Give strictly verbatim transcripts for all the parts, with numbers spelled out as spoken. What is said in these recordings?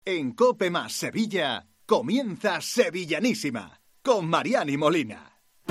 En COPE más Sevilla comienza Sevillanísima con Mariani Molina.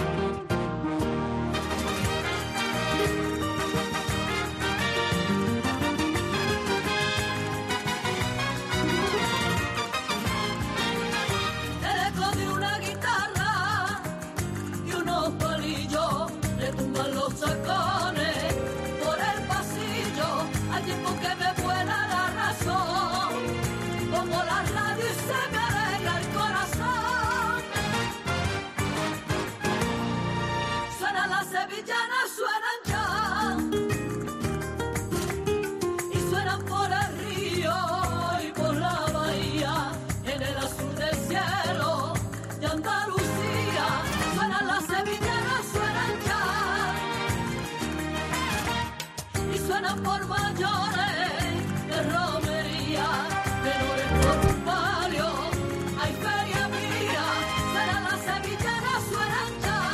Por mayores de romería, pero en todo palio hay feria mía, será la sevillana suenan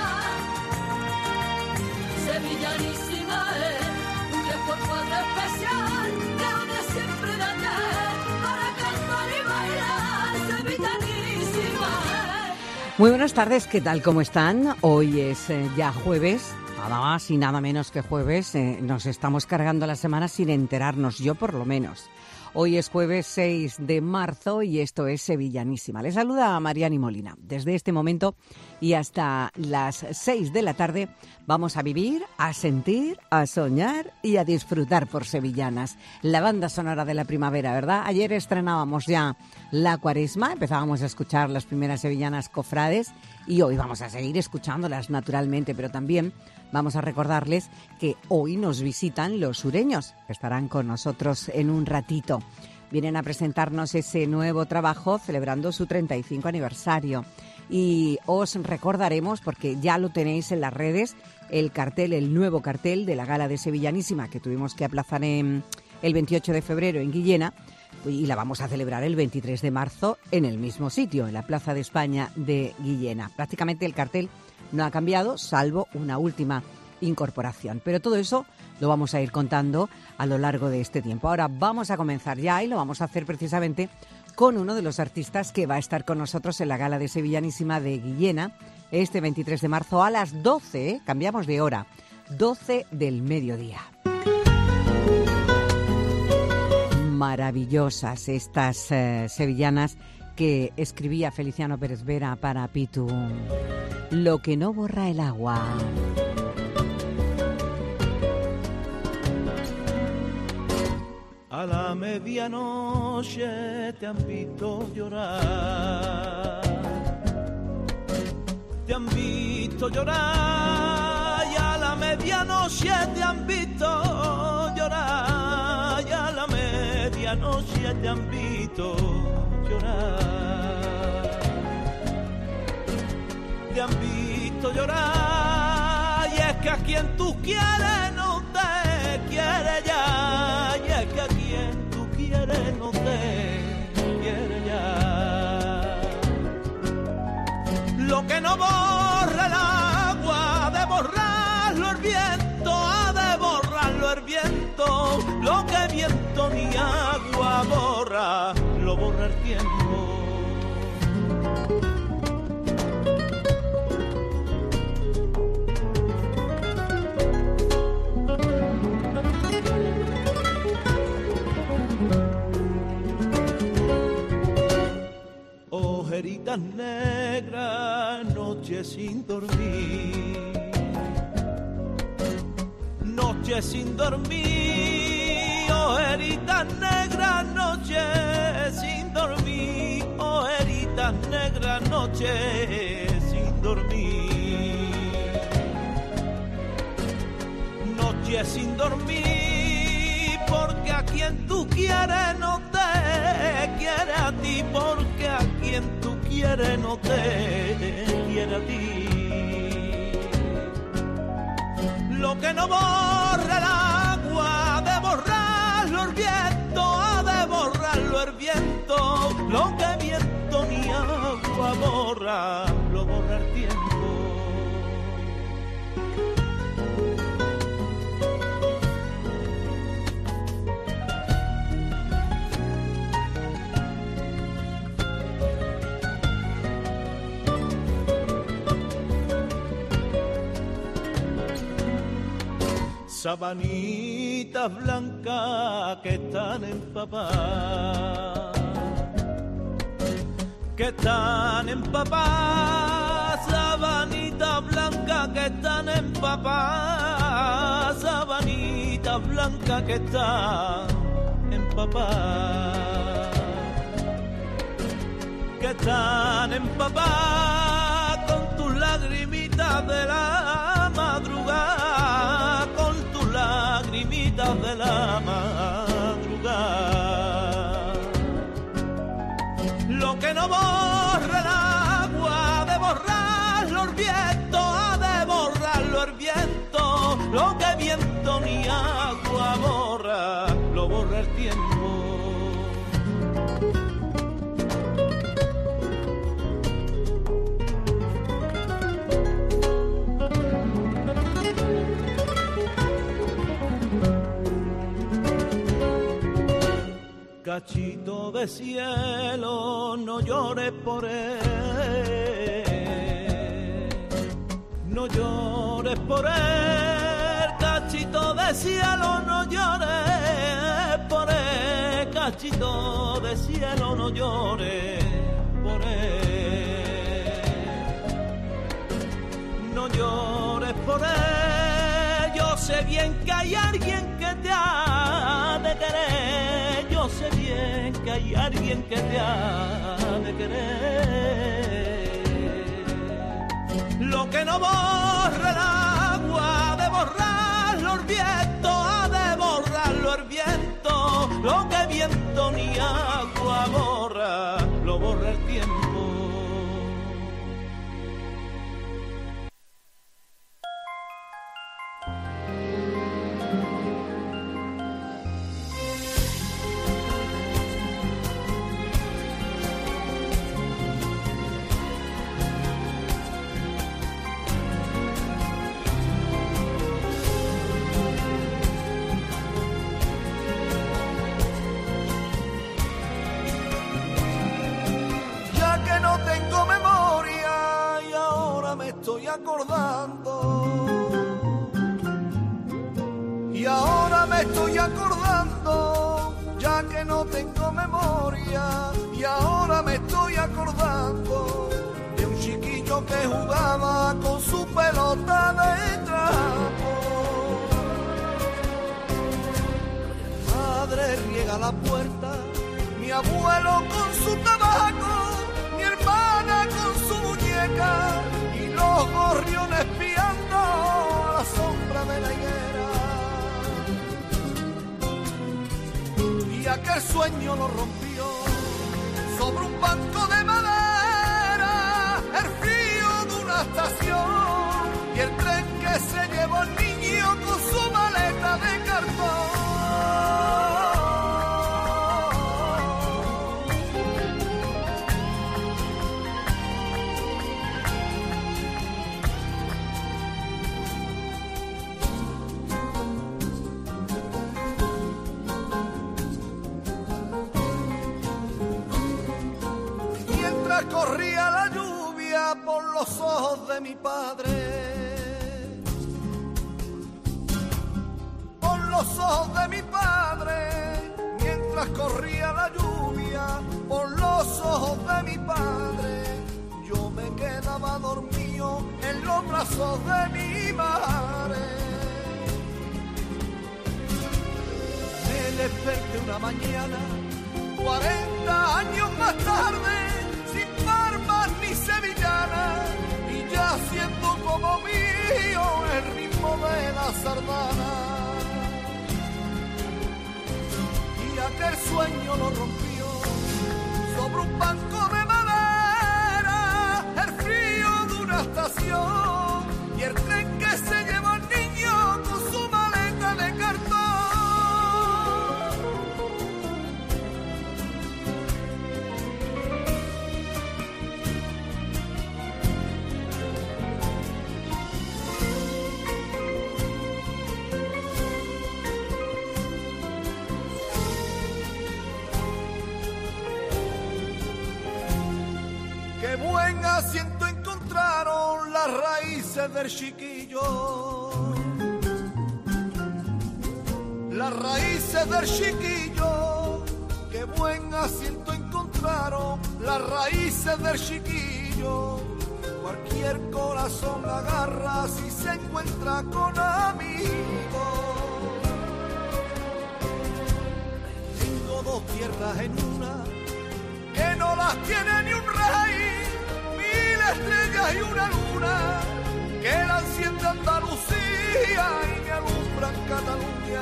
ya. Sevillanísima es un tres por cuatro especial, que donde siempre de ayer, para cantar y bailar, sevillanísima es. Muy buenas tardes, ¿qué tal? ¿Cómo están? Hoy es eh, ya jueves. Nada más y nada menos que jueves, eh, nos estamos cargando la semana sin enterarnos, yo por lo menos. Hoy es jueves seis de marzo y esto es Sevillanísima. Les saluda a Mariani Molina. Desde este momento y hasta las seis de la tarde vamos a vivir, a sentir, a soñar y a disfrutar por sevillanas. La banda sonora de la primavera, ¿verdad? Ayer estrenábamos ya la Cuaresma, empezábamos a escuchar las primeras sevillanas cofrades y hoy vamos a seguir escuchándolas naturalmente, pero también vamos a recordarles que hoy nos visitan los sureños, que estarán con nosotros en un ratito. Vienen a presentarnos ese nuevo trabajo celebrando su treinta y cinco aniversario. Y os recordaremos, porque ya lo tenéis en las redes, el cartel, el nuevo cartel de la Gala de Sevillanísima que tuvimos que aplazar en el veintiocho de febrero en Guillena y la vamos a celebrar el veintitrés de marzo en el mismo sitio, en la Plaza de España de Guillena. Prácticamente el cartel no ha cambiado, salvo una última incorporación. Pero todo eso lo vamos a ir contando a lo largo de este tiempo. Ahora vamos a comenzar ya y lo vamos a hacer precisamente con uno de los artistas que va a estar con nosotros en la Gala de Sevillanísima de Guillena este veintitrés de marzo a las doce, ¿eh? Cambiamos de hora, doce del mediodía. Maravillosas estas eh, sevillanas que escribía Feliciano Pérez Vera para Pitu. Lo que no borra el agua. A la medianoche te han visto llorar, te han visto llorar y a la medianoche te han visto llorar y a la medianoche te han visto llorar, te han visto llorar y es que a quien tú quieres no te quiere ya y es que a quien tú quieres no te quiere ya. Lo que no borra el agua, de borrarlo el viento, ha de borrarlo el viento. Lo que viento ni agua borra, lo borra el tiempo. Ojeritas negras, noche sin dormir, noche sin dormir, ojeritas negras, noche sin dormir, ojeritas negras, noche sin dormir, noche sin dormir, porque a quien tú quieres no te quiere a ti, porque a quien tú quieres no te quiere a ti. Lo que no borra el agua, de borrarlo el viento, ha de borrarlo el viento. Lo que viento ni agua borra, lo borra el tiempo. sabanitas blancas que están empapadas, que están empapadas, sabanitas blancas que están empapadas, sabanitas blancas que están empapadas, que están empapadas con tus lagrimitas de la madrugada, con tus lagrimitas de la madrugada. Lo que no borra el agua, de borrarlo el viento, ha de borrarlo el viento. Lo que viento ni agua borra, lo borra el tiempo. Cachito de cielo, no llores por él, no llores por él, cachito de cielo, no llores por él, cachito de cielo, no llores por él, no llores por él, yo sé bien que hay alguien que te ha de querer, yo sé bien que hay alguien que te ha de querer. Lo que no borra el agua, de borrarlo el viento, ha de borrarlo el viento. Lo que viento ni agua borra, lo borra el tiempo. Estoy acordando y ahora me estoy acordando, ya que no tengo memoria, y ahora me estoy acordando de un chiquillo que jugaba con su pelota de trapo. Madre riega la puerta, mi abuelo con su tabaco, mi hermana con su muñeca, los gorriones espiando a la sombra de la higuera. Y aquel sueño lo rompió sobre un banco de madera, el frío de una estación, y el tren que se llevó al niño con su maleta de cartón. Corría la lluvia por los ojos de mi padre, por los ojos de mi padre, mientras corría la lluvia por los ojos de mi padre, yo me quedaba dormido en los brazos de mi madre. Me desperté una mañana, cuarenta años más tarde, sin barbas ni sevillana, y ya siento como mío el ritmo de la sardana. Y aquel sueño lo rompió sobre un banco de madera, el frío de una estación, y el tren que se llevó al niño con su maleta de cartón. Buen asiento encontraron las raíces del chiquillo, las raíces del chiquillo. Qué buen asiento encontraron las raíces del chiquillo. Cualquier corazón agarra si se encuentra con amigos. Tengo dos tierras en una que no las tiene ni un rey, mil estrellas y una luna que la enciende Andalucía y me alumbran Cataluña.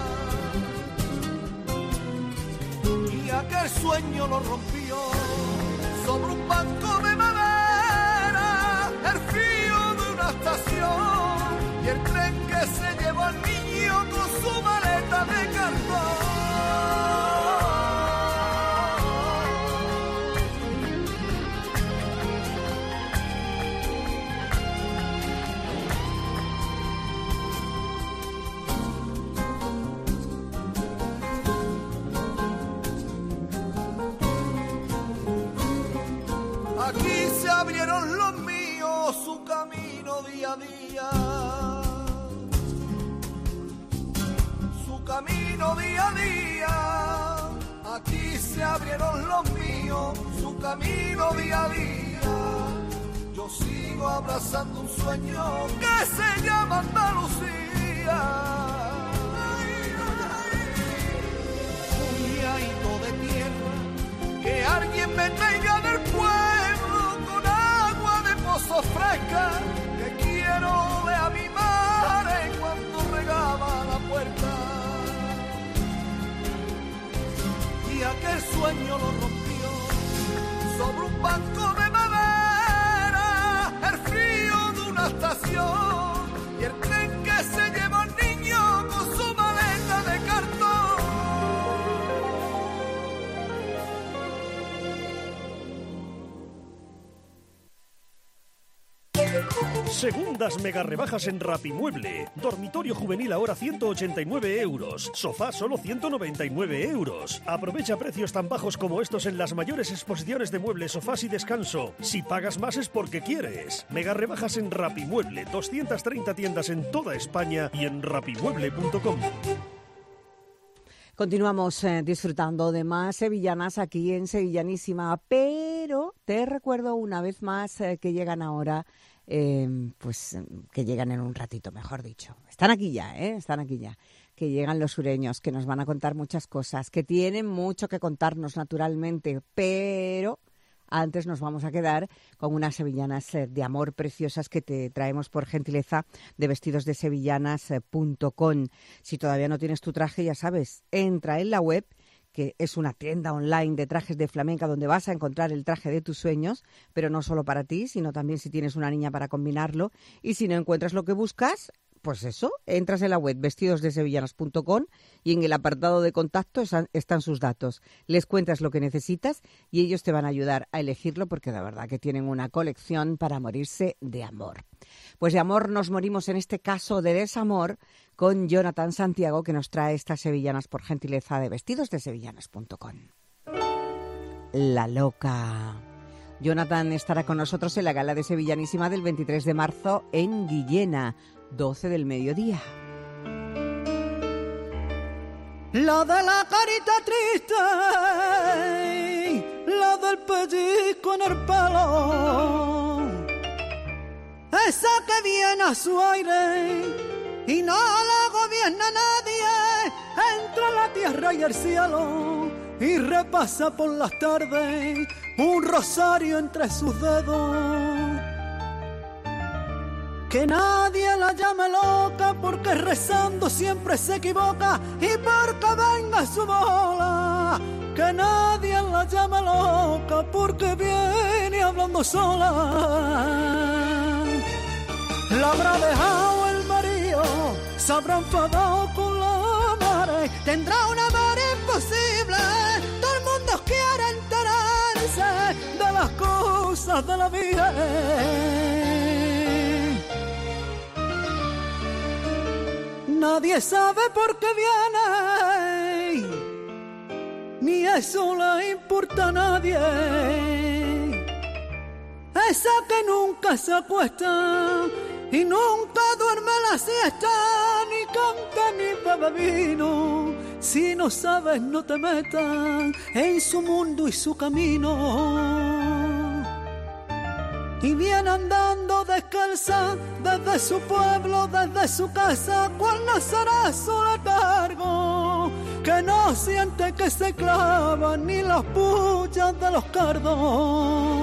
Y aquel sueño lo rompió sobre un banco de madera, el frío de una estación y el tren que se llevó al niño con su maleta de cartón. Aquí se abrieron los míos su camino día a día, su camino día a día. Aquí se abrieron los míos su camino día a día. Yo sigo abrazando un sueño que se llama Andalucía. Un viajito de tierra, que alguien me traiga del pueblo con agua de pozo fresca, que quiero ver a mi madre cuando regaba la puerta. Y aquel sueño lo rompió sobre un banco de madera, el frío de una estación y el tren que se llevó al niño con su maleta de cartón. Segundas mega rebajas en Rapimueble. Dormitorio juvenil ahora ciento ochenta y nueve euros. Sofá solo ciento noventa y nueve euros. Aprovecha precios tan bajos como estos en las mayores exposiciones de muebles, sofás y descanso. Si pagas más es porque quieres. Mega rebajas en Rapimueble. doscientas treinta tiendas en toda España y en rapimueble punto com. Continuamos eh, disfrutando de más sevillanas aquí en Sevillanísima, pero te recuerdo una vez más eh, que llegan ahora, eh, pues que llegan en un ratito, mejor dicho. Están aquí ya, ¿eh? Están aquí ya. Que llegan los sureños, que nos van a contar muchas cosas, que tienen mucho que contarnos naturalmente, pero antes nos vamos a quedar con unas sevillanas de amor preciosas que te traemos por gentileza de vestidos de sevillanas punto com. Si todavía no tienes tu traje, ya sabes, entra en la web, que es una tienda online de trajes de flamenca donde vas a encontrar el traje de tus sueños, pero no solo para ti, sino también si tienes una niña para combinarlo. Y si no encuentras lo que buscas, pues eso, entras en la web vestidos de sevillanas punto com y en el apartado de contacto están sus datos. Les cuentas lo que necesitas y ellos te van a ayudar a elegirlo, porque de verdad que tienen una colección para morirse de amor. Pues de amor nos morimos, en este caso de desamor, con Jonathan Santiago, que nos trae estas sevillanas por gentileza de vestidos de sevillanas punto com. La loca. Jonathan estará con nosotros en la gala de Sevillanísima del veintitrés de marzo en Guillena, doce del mediodía. La de la carita triste, la del pellizco en el pelo, esa que viene a su aire y no la gobierna nadie, entre la tierra y el cielo y repasa por las tardes un rosario entre sus dedos. Que nadie la llame loca porque rezando siempre se equivoca y porque venga su bola. Que nadie la llame loca porque viene hablando sola. La habrá dejado el marido, se habrá enfadado con la madre, tendrá un amor imposible. Todo el mundo quiere enterarse de las cosas de la vida. Nadie sabe por qué viene, ni eso le importa a nadie. esa que nunca se acuesta y nunca duerme la siesta, ni canta ni bebe vino. Si no sabes, no te metas en su mundo y su camino. Y viene andando descalza desde su pueblo, desde su casa, cual no será su letargo, que no siente que se clavan ni las puchas de los cardos.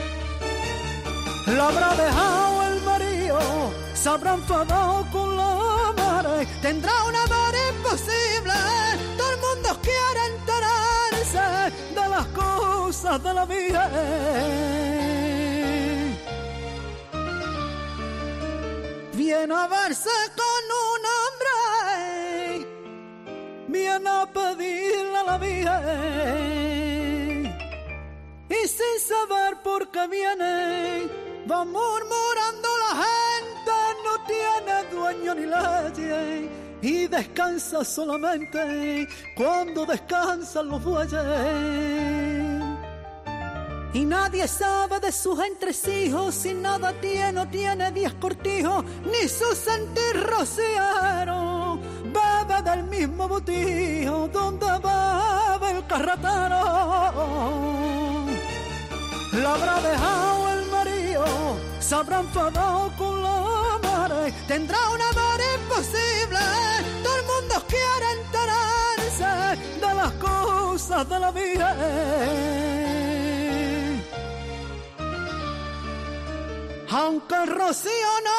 La habrá dejado el marido, se habrá enfadado con la madre, tendrá un amor imposible, todo el mundo quiere enterarse de las cosas de la vida. Viene a verse con un hombre, viene a pedirle a la vida, y sin saber por qué viene, va murmurando la gente, no tiene dueño ni leyes, y descansa solamente cuando descansan los bueyes. Y nadie sabe de sus entresijos, si nada tiene o tiene diez cortijos, ni su sentir rociero, bebe del mismo botijo donde bebe el carretero. La habrá dejado el marido, se habrá enfadado con la madre, tendrá un amor imposible, todo el mundo quiere enterarse de las cosas de la vida. Aunque el rocío no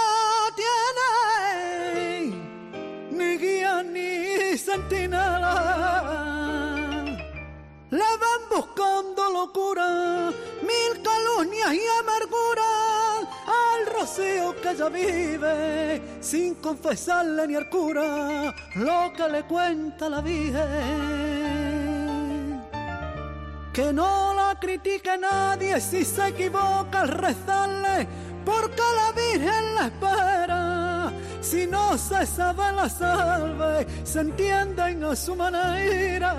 tiene ni guía ni centinela, le van buscando locura, mil calumnias y amargura al rocío que ella vive, sin confesarle ni al cura lo que le cuenta la Virgen. Que no la critique nadie si se equivoca al rezarle, porque la Virgen la espera. Si no se sabe la salve, se entienden a su manera.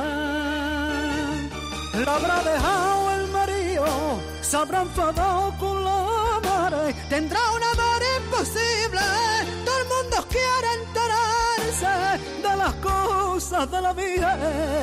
La habrá dejado el marido, se habrá enfadado con la madre, tendrá un amor imposible, todo el mundo quiere enterarse de las cosas de la vida.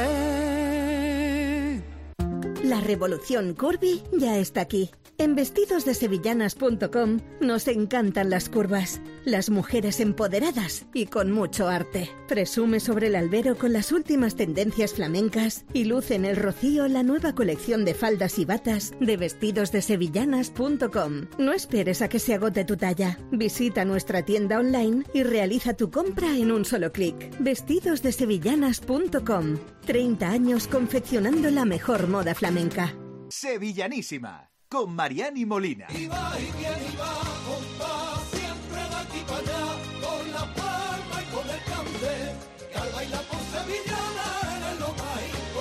La revolución curvy ya está aquí. En vestidos de sevillanas punto com nos encantan las curvas, las mujeres empoderadas y con mucho arte. Presume sobre el albero con las últimas tendencias flamencas y luce en el Rocío la nueva colección de faldas y batas de vestidos de sevillanas punto com. No esperes a que se agote tu talla. Visita nuestra tienda online y realiza tu compra en un solo clic. vestidos de sevillanas punto com. treinta años confeccionando la mejor moda flamenca. Sevillanísima, con Mariani Molina. Y va y viene y va, compa, siempre de aquí para allá, con la palma y con el cante, que al bailar por sevillana es lo más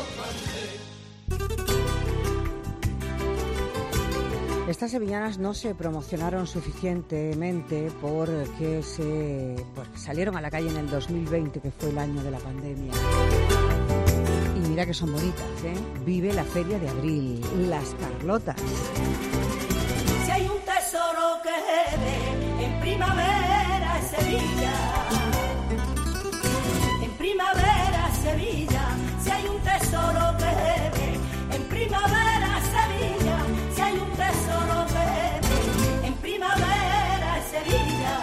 importante. Estas sevillanas no se promocionaron suficientemente porque se porque salieron a la calle en el dos mil veinte, que fue el año de la pandemia. Y mira que son bonitas, ¿eh? Vive la Feria de Abril, Las Carlotas. Si hay un tesoro que ve en primavera es Sevilla, en primavera es Sevilla. Si hay un tesoro que ve en primavera es Sevilla, si hay un tesoro que ve en primavera es Sevilla,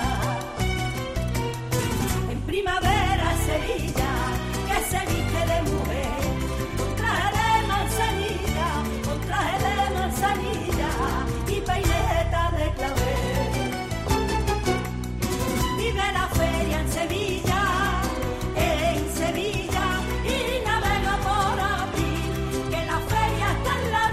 en primavera es Sevilla, que se viste de mujer, con traje de manzanilla, con traje de manzanilla y peineta de clavel. Vive la feria en Sevilla, en Sevilla, y navega por abril, que la feria está en la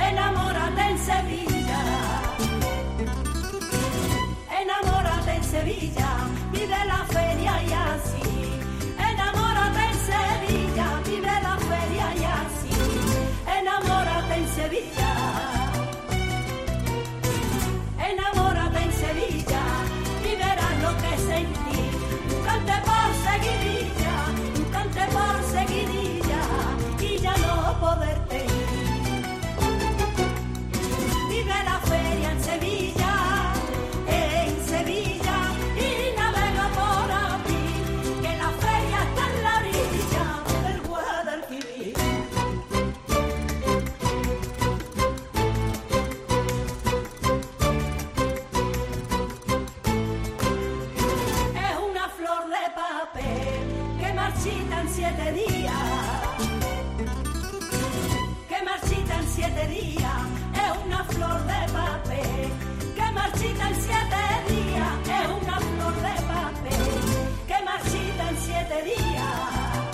enamórate en Sevilla, enamórate en Sevilla, vive la feria y así, enamórate en Sevilla, vive la feria y así, enamórate en Sevilla, enamórate en Sevilla, y verás lo que sentí, un cante por seguidilla, un cante por seguidilla, y ya no poderte ir. Vive la feria en Sevilla, en Sevilla, y navega por abril, que la feria está en la orilla del Guadalquivir. Es una flor de papel que marchita en siete días, que marchita en siete días. Es una flor de papel que marchita en siete días. Es una flor de papel que marchita en siete días,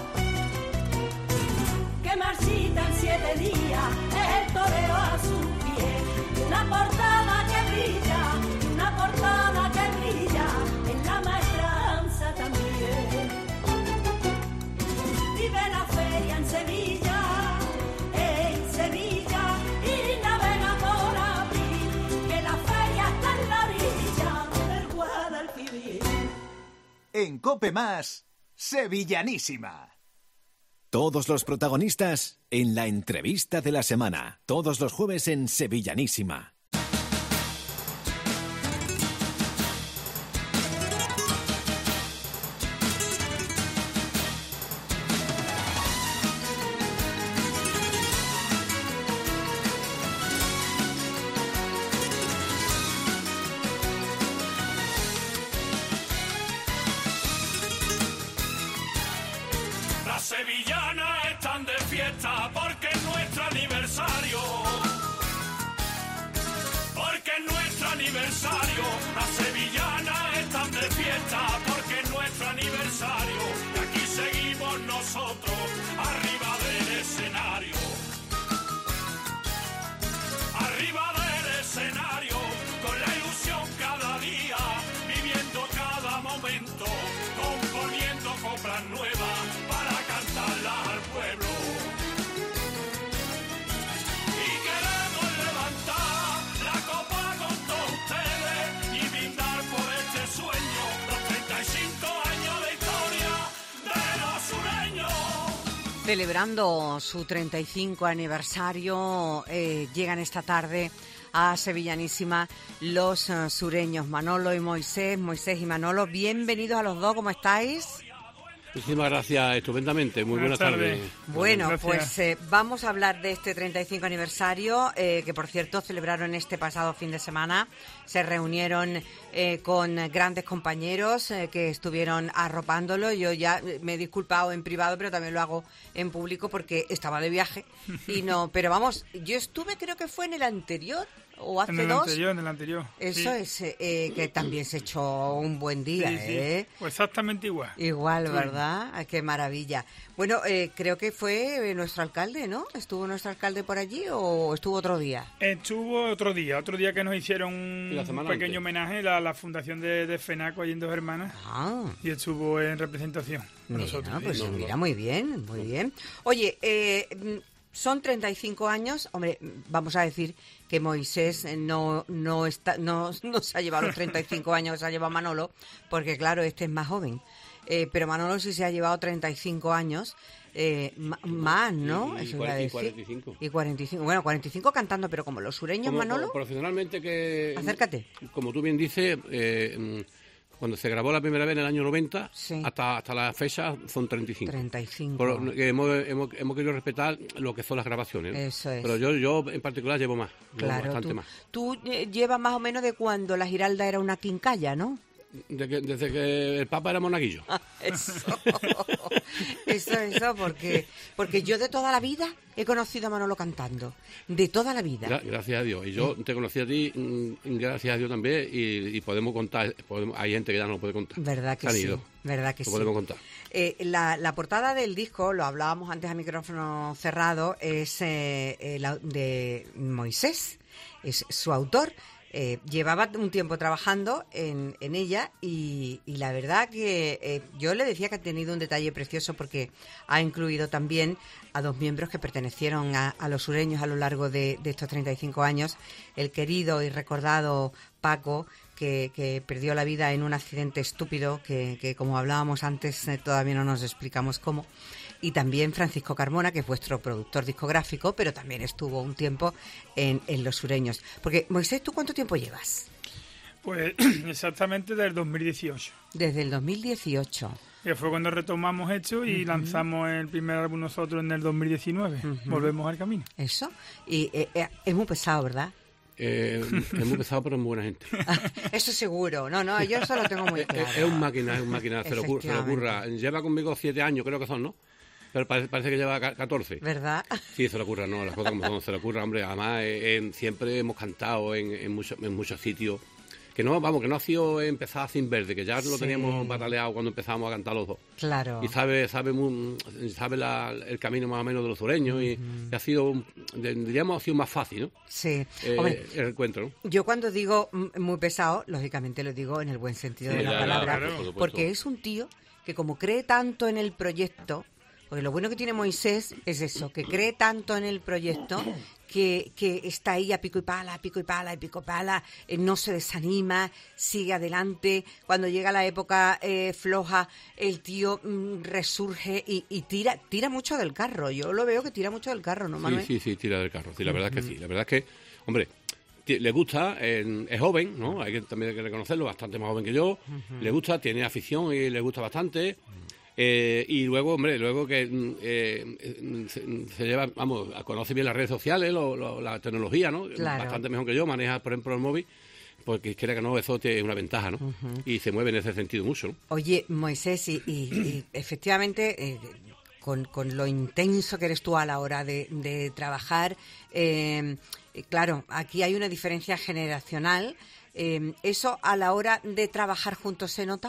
que marchita en siete días. Es el torero a sus pies, una portada que brilla, una portada que brilla en la maestranza también. Vive la feria en Sevilla, en Sevilla, y navega por abril, que la feria está en la orilla del Guadalquivir. En COPE Más, Sevillanísima. Todos los protagonistas en la entrevista de la semana. Todos los jueves en Sevillanísima. Las sevillanas están de fiesta porque es nuestro aniversario. Porque es nuestro aniversario. Las sevillanas están de fiesta porque es nuestro aniversario. Y aquí seguimos nosotros arriba del escenario. Arriba del escenario, con la ilusión cada día, viviendo cada momento, componiendo coplas nuevas para cantarlas al pueblo. Y queremos levantar la copa con todos ustedes y brindar por este sueño, los treinta y cinco años de historia de los sureños. Celebrando su treinta y cinco aniversario, eh, llegan esta tarde a Sevillanísima los uh, sureños Manolo y Moisés. Moisés y Manolo, bienvenidos a los dos, ¿cómo estáis? Muchísimas gracias, estupendamente. Muy buenas, buenas tardes. tardes. Bueno, gracias. pues eh, vamos a hablar de este treinta y cinco aniversario, eh, que por cierto celebraron este pasado fin de semana. Se reunieron eh, con grandes compañeros eh, que estuvieron arropándolo. Yo ya me he disculpado en privado, pero también lo hago en público porque estaba de viaje. y no, Pero vamos, yo estuve, creo que fue en el anterior. ¿O hace en el dos? anterior, en el anterior. Eso sí. es eh, que también se echó un buen día, sí, sí. ¿eh? Pues exactamente igual. Igual, sí. ¿Verdad? Ay, qué maravilla. Bueno, eh, creo que fue nuestro alcalde, ¿no? ¿Estuvo nuestro alcalde por allí o estuvo otro día? Estuvo otro día, otro día que nos hicieron un pequeño antes. homenaje a la, la fundación de, de FENACO, allí en Dos Hermanas. Ah. Y estuvo en representación con mira, nosotros. Pues sí. mira, muy bien, muy bien. Oye, eh... son treinta y cinco años, hombre, vamos a decir que Moisés no no está no, no se ha llevado los treinta y cinco años que se ha llevado Manolo, porque claro, este es más joven. Eh, pero Manolo sí se ha llevado treinta y cinco años, eh, m- más, ¿no? Y, Eso cuarenta, y y cuarenta y cinco. Y cuarenta y cinco. Bueno, cuarenta y cinco cantando, pero como los sureños, como, Manolo. Profesionalmente que... Acércate. Como tú bien dices... Eh, cuando se grabó la primera vez en el año noventa, sí. hasta hasta la fecha son treinta y cinco. treinta y cinco. Por, hemos, hemos, hemos querido respetar lo que son las grabaciones. ¿no? Eso es. Pero yo yo en particular llevo más, claro, llevo bastante tú, más. Tú llevas más o menos de cuando la Giralda era una quincalla, ¿no? de que, desde que el Papa era monaguillo. Eso, eso, eso, porque, porque yo de toda la vida he conocido a Manolo cantando, de toda la vida. Gra- gracias a Dios. Y yo te conocí a ti, mm, gracias a Dios también, y, y podemos contar, podemos, hay gente que ya no lo puede contar. Verdad que Se han sí, ido. verdad que Lo sí. podemos contar. Eh, la, la portada del disco, lo hablábamos antes a micrófono cerrado, es eh, eh, la de Moisés, es su autor. Eh, llevaba un tiempo trabajando en, en ella y, y la verdad que eh, yo le decía que ha tenido un detalle precioso porque ha incluido también a dos miembros que pertenecieron a, a los sureños a lo largo de, de estos treinta y cinco años. El querido y recordado Paco, que, que perdió la vida en un accidente estúpido que, que como hablábamos antes, eh, todavía no nos explicamos cómo. Y también Francisco Carmona, que es vuestro productor discográfico, pero también estuvo un tiempo en, en Los Sureños. Porque, Moisés, ¿tú cuánto tiempo llevas? Pues exactamente desde el dos mil dieciocho. Desde el dos mil dieciocho. Que fue cuando retomamos esto y uh-huh. lanzamos el primer álbum nosotros en el dos mil diecinueve. Uh-huh. Volvemos al camino. Eso. Y eh, eh, es muy pesado, ¿verdad? Eh, es muy pesado, pero es muy buena gente. Eso seguro. No, no, yo eso lo tengo muy claro. Es, es un máquina, es un máquina. Se lo, se lo ocurra. Lleva conmigo siete años, creo que son, ¿no? Pero parece, parece que lleva catorce. ¿Verdad? Sí, se le ocurra, no, las cosas como son, se le ocurra, hombre. Además, eh, en, siempre hemos cantado en, en, mucho, en muchos sitios. Que no, vamos, que no ha sido empezar sin verde, que ya sí. lo teníamos bataleado cuando empezamos a cantar los dos. Claro. Y sabe sabe muy, sabe la, el camino más o menos de los sureños, uh-huh. y, y ha sido, diríamos, ha sido más fácil, ¿no? Sí. Eh, Hombre, el encuentro, ¿no? Yo cuando digo muy pesado, lógicamente lo digo en el buen sentido sí, de la ya, palabra, ya, claro. Porque es un tío que como cree tanto en el proyecto. Porque lo bueno que tiene Moisés es eso, que cree tanto en el proyecto que, que está ahí a pico y pala, a pico y pala, a pico y pala, eh, no se desanima, sigue adelante. Cuando llega la época eh, floja, el tío mm, resurge y, y tira tira mucho del carro. Yo lo veo que tira mucho del carro, ¿no, Manuel? Sí, sí, sí, tira del carro. Sí, la verdad es que sí. La verdad es que, hombre, le gusta, eh, es joven, ¿no? Hay que también hay que reconocerlo, bastante más joven que yo. Uh-huh. Le gusta, tiene afición y le gusta bastante. Eh, y luego, hombre, luego que eh, se, se lleva, vamos, conoce bien las redes sociales, lo, lo, la tecnología, ¿no? Claro. Bastante mejor que yo, maneja, por ejemplo, el móvil, porque quiera que no, eso es una ventaja, ¿no? Uh-huh. Y se mueve en ese sentido mucho, ¿no? Oye, Moisés, y, y, y efectivamente, eh, con, con lo intenso que eres tú a la hora de, de trabajar, eh, claro, aquí hay una diferencia generacional. Eh, ¿Eso a la hora de trabajar juntos se nota?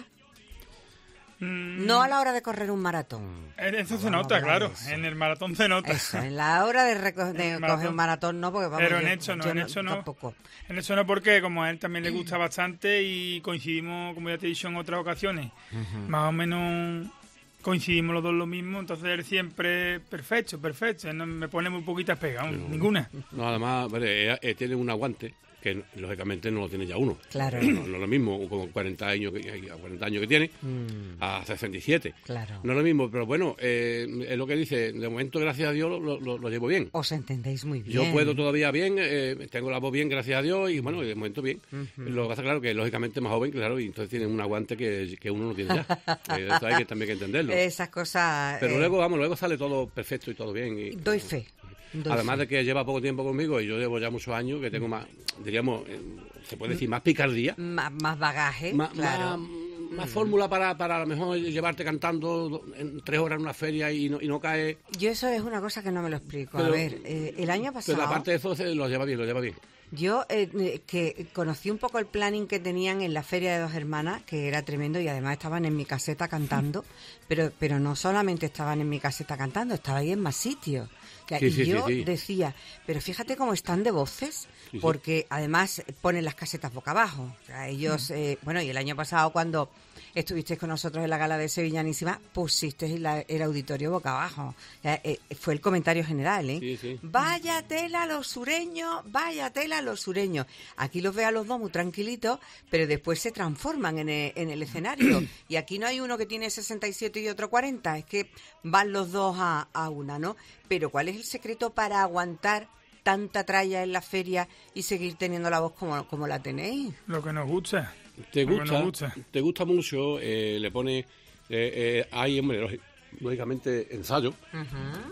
No a la hora de correr un maratón. Eso se nota, claro. Eso. En el maratón se nota. Eso, en la hora de, reco- de coger un maratón no, porque vamos. Pero en hecho no, en hecho no. Tampoco. En hecho no, porque como a él también le gusta bastante y coincidimos, como ya te he dicho en otras ocasiones, uh-huh. más o menos coincidimos los dos lo mismo, entonces él siempre perfecto, perfecto. No, me pone muy poquitas pegas, no, ninguna. No, además, vale, él, él tiene un aguante que lógicamente no lo tiene ya uno. Claro. No, no es lo mismo con cuarenta años que, cuarenta años que tiene, mm. a sesenta y siete. Claro. No es lo mismo, pero bueno, eh, es lo que dice, de momento, gracias a Dios, lo, lo, lo llevo bien. Os entendéis muy bien. Yo puedo todavía bien, eh, tengo la voz bien, gracias a Dios, y bueno, de momento bien. Uh-huh. Lo que pasa, claro, que lógicamente más joven, claro, y entonces tiene un aguante que, que uno no tiene ya. eh, eso hay que también que entenderlo. Esas cosas... Pero eh... luego, vamos, luego sale todo perfecto y todo bien. Y, Doy fe. Doy Además fe. de que lleva poco tiempo conmigo y yo llevo ya muchos años, que tengo más, diríamos, se puede decir, más picardía. Más, más bagaje, más, claro. Más, más mm. fórmula para, para a lo mejor llevarte cantando en tres horas en una feria y no, y no cae. Yo eso es una cosa que no me lo explico. Pero, a ver, eh, el año pasado... Pero aparte de eso, se lo lleva bien, lo lleva bien. Yo eh, que conocí un poco el planning que tenían en la Feria de Dos Hermanas, que era tremendo, y además estaban en mi caseta cantando, pero pero no solamente estaban en mi caseta cantando, estaba ahí en más sitios. O sea, sí, y sí, yo sí, sí. decía, pero fíjate cómo están de voces, sí, porque sí. además ponen las casetas boca abajo. O sea, ellos, eh, bueno, y el año pasado cuando estuvisteis con nosotros en la gala de Sevillanísima, pusisteis la, el auditorio boca abajo. O sea, eh, fue el comentario general, ¿eh? Sí, sí. Vaya tela los sureños, vaya tela los sureños. Aquí los ve a los dos muy tranquilitos, pero después se transforman en el, en el escenario. Y aquí no hay uno que tiene sesenta y siete y otro cuarenta, es que van los dos a, a una, ¿no? Pero ¿cuál es el secreto para aguantar tanta tralla en la feria y seguir teniendo la voz como, como la tenéis? Lo que nos gusta. Te gusta, gusta. te gusta mucho, eh, le pone, eh, eh, hay, hombre, lógicamente ensayo, uh-huh.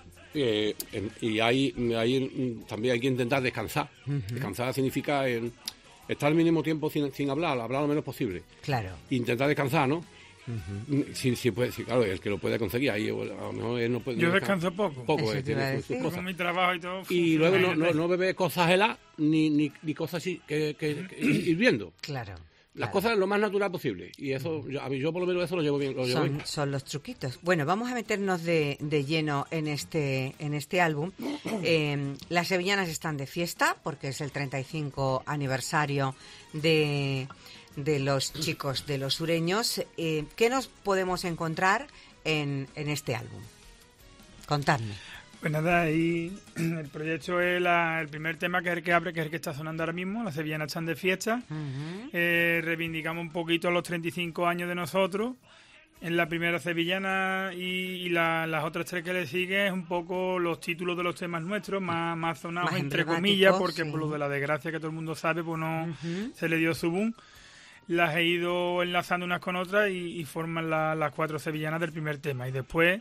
eh, en, y hay, hay, también hay que intentar descansar. Uh-huh. Descansar significa, eh, estar el mínimo tiempo sin, sin hablar, hablar lo menos posible. Claro. Intentar descansar, ¿no? Uh-huh. Si, si puede, si, claro, el que lo puede conseguir, ahí a lo mejor él no puede. Yo no descanso poco. Poco, Eso eh, te iba a tiene sus decir. cosas. Con mi trabajo y todo. Y luego no, no, no bebe cosas heladas ni, ni, ni cosas así que, que, que hirviendo. Claro. Las claro. cosas lo más natural posible. Y eso, yo, a mí yo por lo menos eso lo llevo bien. Lo llevo Son, bien. son los truquitos. Bueno, vamos a meternos de, de lleno en este, en este álbum. Eh, las sevillanas están de fiesta porque es el treinta y cinco aniversario de, de los chicos de los sureños. Eh, ¿Qué nos podemos encontrar en, en este álbum? Contadme. Pues nada, ahí el proyecto es la, el primer tema, que es el que abre, que es el que está sonando ahora mismo. Las sevillanas están de fiesta. Uh-huh. Eh, reivindicamos un poquito los treinta y cinco años de nosotros. En la primera sevillana y, y la, las otras tres que le siguen es un poco los títulos de los temas nuestros, más, más sonados, más entre comillas, porque sí. por lo de la desgracia que todo el mundo sabe, pues no uh-huh. se le dio su boom. Las he ido enlazando unas con otras y, y forman la, las cuatro sevillanas del primer tema. Y después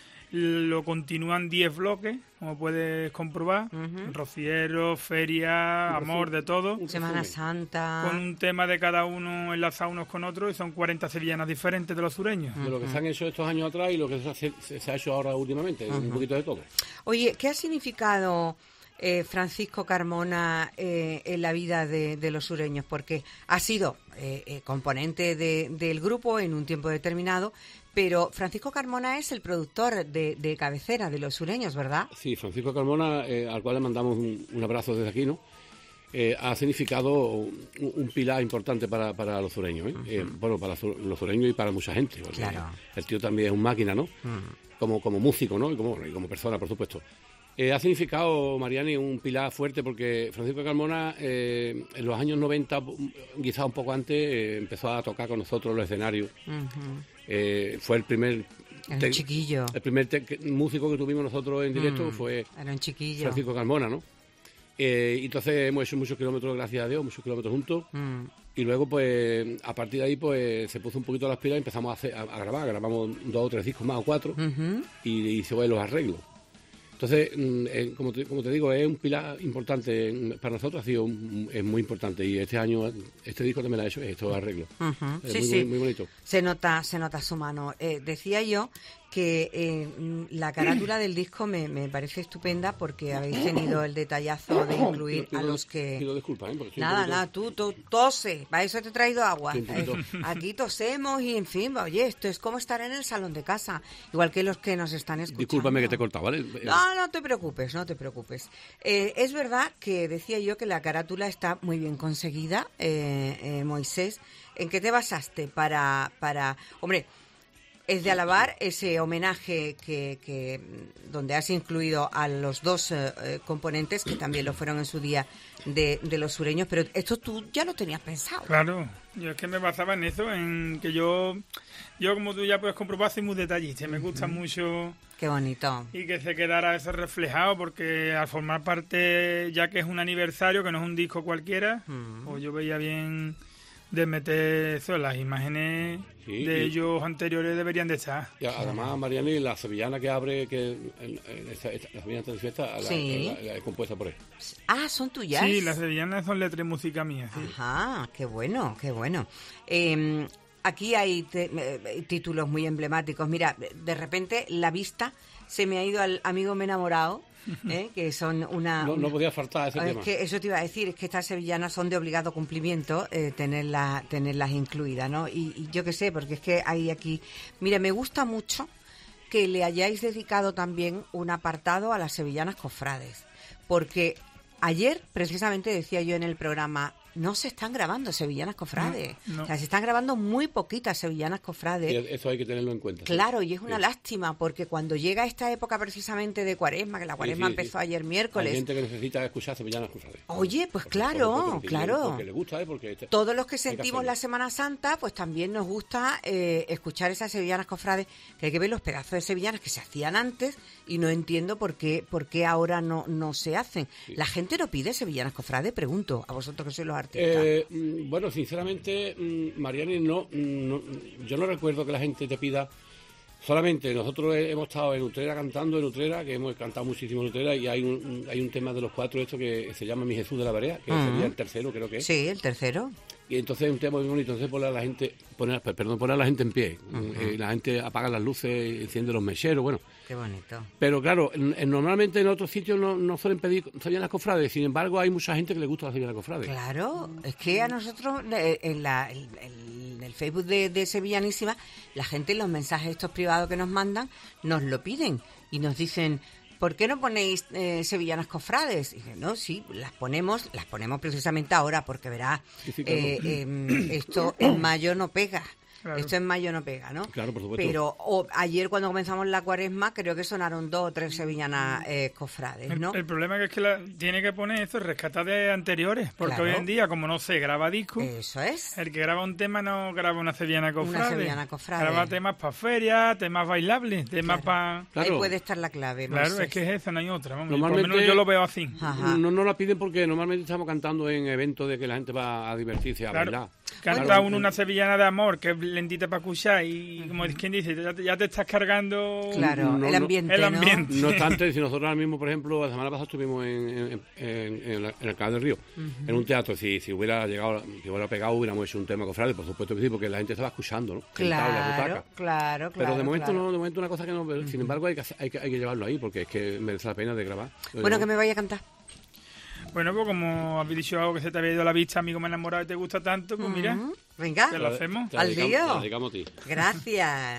lo continúan diez bloques, como puedes comprobar. Uh-huh. Rociero, feria, amor, de todo. Semana Santa. Con un tema de cada uno enlazado unos con otros, y son cuarenta sevillanas diferentes de los sureños. De lo que se han hecho estos años atrás y lo que se, se, se ha hecho ahora últimamente, uh-huh. un poquito de todo. Oye, ¿qué ha significado eh, Francisco Carmona eh, en la vida de, de los sureños? Porque ha sido eh, eh, componente de, del grupo en un tiempo determinado, pero Francisco Carmona es el productor de, de cabecera de los sureños, ¿verdad? Sí, Francisco Carmona, eh, al cual le mandamos un, un abrazo desde aquí, ¿no? Eh, ha significado un, un pilar importante para, para los sureños, ¿eh? Uh-huh. Eh, bueno, para los sureños y para mucha gente. Claro. El tío también es un máquina, ¿no? Uh-huh. Como, como músico, ¿no? Y como, y como persona, por supuesto. Eh, ha significado, Mariani, un pilar fuerte porque Francisco Carmona eh, en los años noventa, quizás un poco antes, eh, empezó a tocar con nosotros los escenarios. Uh-huh. Eh, fue el primer te- chiquillo. El primer te- músico que tuvimos nosotros en directo mm, fue era un chiquillo. Francisco Carmona, ¿no? Eh, entonces hemos hecho muchos kilómetros, gracias a Dios, muchos kilómetros juntos. Mm. Y luego, pues, a partir de ahí, pues, se puso un poquito las pilas y empezamos a, hacer, a, a grabar. Grabamos dos o tres discos más o cuatro uh-huh. y, y se ven los arreglos. Entonces, eh, como, te, como te digo, es un pilar importante para nosotros, ha sido un, es muy importante. Y este año, este disco también lo ha hecho, estos arreglos. Uh-huh. Es sí, muy, sí. muy, muy bonito. Se nota, se nota su mano. Eh, decía yo que eh, la carátula del disco me, me parece estupenda porque habéis tenido el detallazo de incluir pido, a los que... Pido disculpas, ¿eh? Nada, poquito... nada, tú, tú tose, para eso te he traído agua. Eh, aquí tosemos y, en fin, oye, esto es como estar en el salón de casa, igual que los que nos están escuchando. Discúlpame que te he cortado, ¿vale? No, no te preocupes, no te preocupes. Eh, es verdad que decía yo que la carátula está muy bien conseguida, eh, eh, Moisés. ¿En qué te basaste para, para... Hombre, es de alabar ese homenaje que, que donde has incluido a los dos eh, componentes que también lo fueron en su día de, de los sureños, pero esto tú ya lo tenías pensado. Claro, yo es que me basaba en eso, en que yo, yo como tú ya puedes comprobar, soy muy detallista, me gusta uh-huh. mucho. Qué bonito. Y que se quedara eso reflejado, porque al formar parte, ya que es un aniversario, que no es un disco cualquiera, uh-huh. pues yo veía bien de meter eso, las imágenes sí, de y, ellos anteriores deberían de estar. Y además, Mariani, la sevillana que abre, que en, en esta, esta, la sevillana de fiesta, sí. la, la, la es compuesta por él. Ah, ¿son tuyas? Sí, las sevillanas son letras y música mía. Sí. Ajá, qué bueno, qué bueno. Eh, aquí hay te, eh, títulos muy emblemáticos. Mira, de repente la vista se me ha ido al Amigo Me Enamorado. ¿Eh? Que son una... No, no podía faltar ese es tema. Que eso te iba a decir, es que estas sevillanas son de obligado cumplimiento eh, tenerla, tenerlas incluidas, ¿no? Y, y yo qué sé, porque es que hay aquí... Mira, me gusta mucho que le hayáis dedicado también un apartado a las sevillanas cofrades, porque ayer, precisamente, decía yo en el programa... No se están grabando sevillanas cofrades. No, no. O sea, se están grabando muy poquitas sevillanas cofrades. Y eso hay que tenerlo en cuenta. Claro, sí. Y es una sí. lástima, porque cuando llega esta época precisamente de Cuaresma, que la Cuaresma sí, sí, empezó sí. ayer miércoles... Hay gente que necesita escuchar sevillanas cofrades. Oye, pues porque, claro, porque, porque, claro. Porque le gusta, ¿eh? Porque este, todos los que sentimos que la Semana Santa, pues también nos gusta eh, escuchar esas sevillanas cofrades, que hay que ver los pedazos de sevillanas que se hacían antes, y no entiendo por qué, por qué ahora no, no se hacen. Sí. ¿La gente no pide sevillanas cofrades? Pregunto, a vosotros que sois los artistas. Eh, Bueno, sinceramente, Mariani, no, no, yo no recuerdo que la gente te pida Solamente nosotros hemos estado en Utrera cantando, en Utrera, que hemos cantado muchísimo en Utrera, y hay un, un- hay un tema de los cuatro esto que se llama Mi Jesús de la Barea, que Ujú. sería el tercero, creo que es. Sí, el tercero. Y entonces es un tema muy bonito, entonces poner a la gente, poner, perdón, poner a la gente en pie. Eh, la gente apaga las luces, enciende los mecheros, bueno. Qué bonito. Pero claro, en- en- normalmente en otros sitios no, no suelen pedir sevillanas cofrades, sin embargo hay mucha gente que le gusta la sevillana cofrade. Claro, es que a nosotros eh, en, la, en, en el Facebook de, de Sevillanísima, la gente en los mensajes estos privados que nos mandan nos lo piden y nos dicen, ¿por qué no ponéis eh, sevillanas cofrades? Y dicen, no, sí, las ponemos, las ponemos precisamente ahora porque verás, Sí, sí, claro. eh, em, esto en mayo no pega. Claro. Esto en mayo no pega, ¿no? Claro, por supuesto. Pero o, ayer cuando comenzamos la cuaresma creo que sonaron dos o tres sevillanas eh, cofrades, El, ¿no? el problema es que la, tiene que poner eso, rescatar de anteriores, porque Claro. hoy en día, como no se graba disco, Eso es. el que graba un tema no graba una sevillana cofrade. sevillana cofrade. Graba temas para ferias, temas bailables, temas para... Claro. Ahí puede estar la clave. Claro, Moisés. es que es esa, no hay otra. Vamos, y por lo Normalmente menos yo lo veo así. Ajá. No, no la piden porque normalmente estamos cantando en eventos de que la gente va a divertirse, a Claro. bailar. Canta Claro. uno una sevillana de amor que es lentita para escuchar y, como quien dice, ya te, ya te estás cargando Claro, No, el no, ambiente, el ¿no? ambiente. No obstante, si nosotros ahora mismo, por ejemplo, la semana pasada estuvimos en, en, en- en la- en el Canal del Río, en un teatro, si, si hubiera llegado, si hubiera pegado, hubiéramos hecho un tema cofrade, por supuesto que sí, porque la gente estaba escuchando, ¿no? Sentado en la Claro, butaca. claro, claro. Pero de momento claro. no, de momento una cosa que no, pero, sin embargo hay que, hacer- hay, que, hay que llevarlo ahí, porque es que merece la pena de grabar. Bueno, que me vaya a cantar. Bueno, pues como has dicho algo que se te había ido a la vista, amigo, me he enamorado y te gusta tanto, pues mira, Ujú. Venga, te lo hacemos. Te la al dedicamos- lío. te la dedicamos a ti. Gracias.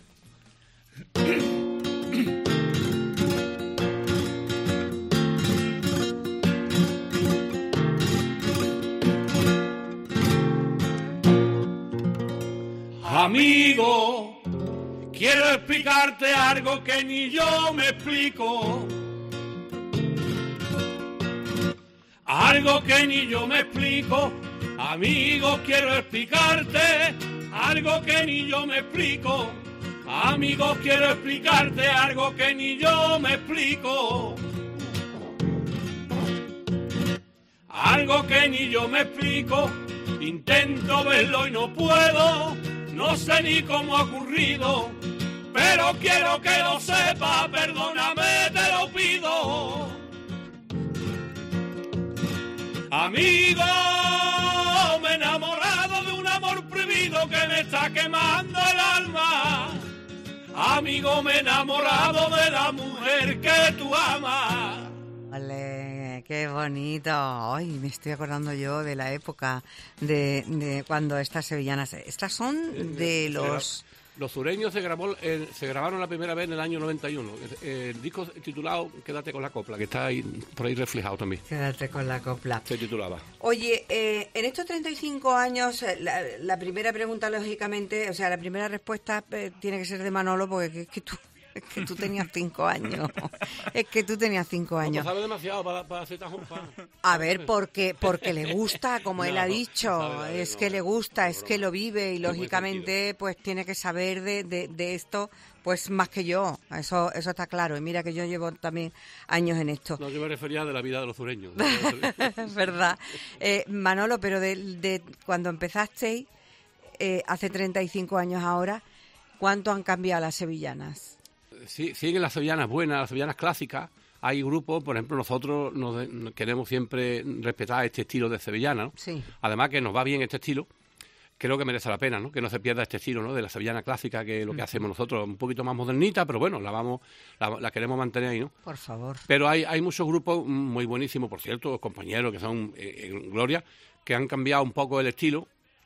Amigo, quiero explicarte algo que ni yo me explico. Algo que ni yo me explico. Amigo, quiero explicarte algo que ni yo me explico. Amigo, quiero explicarte algo que ni yo me explico. Algo que ni yo me explico. Intento verlo y no puedo. No sé ni cómo ha ocurrido. Pero quiero que lo sepa. Perdóname, te lo pido. Amigo, me he enamorado de un amor prohibido que me está quemando el alma. Amigo, me he enamorado de la mujer que tú amas. Vale, qué bonito. Ay, me estoy acordando yo de la época de, de cuando estas sevillanas... Estas son de los... Los sureños se grabó eh, se grabaron la primera vez en el año noventa y uno. El, el disco titulado Quédate con la copla, que está ahí por ahí reflejado también. Quédate con la copla. Se titulaba. Oye, eh, en estos treinta y cinco años, eh, la, la primera pregunta, lógicamente, o sea, la primera respuesta eh, tiene que ser de Manolo, porque es que tú, es que tú tenías cinco años. Es que tú tenías cinco No, años. pues sabe demasiado para, para hacer tan para- A ver, porque porque le gusta, como él No, ha no, dicho, sabe, es no, que le gusta, no, es no, que no. lo vive y muy lógicamente pues tiene que saber de, de, de esto pues más que yo, eso eso está claro. Y mira que yo llevo también años en esto. No, yo me refería de la vida de los sureños. Es verdad. Eh, Manolo, pero de, de cuando empezasteis, eh, hace treinta y cinco años ahora, ¿cuánto han cambiado las sevillanas? Sí, siguen las sevillanas buenas, las sevillanas clásicas. Hay grupos, por ejemplo, nosotros nos, de- nos queremos siempre respetar este estilo de sevillana, ¿no? Sí. Además que nos va bien este estilo, creo que merece la pena, ¿no? Que no se pierda este estilo, ¿no? De la sevillana clásica, que es lo que hacemos nosotros, un poquito más modernita, pero bueno, la vamos, la, la queremos mantener ahí, ¿no? Por favor. Pero hay, hay muchos grupos muy buenísimos, por cierto, compañeros que son eh, en gloria, que han cambiado un poco el estilo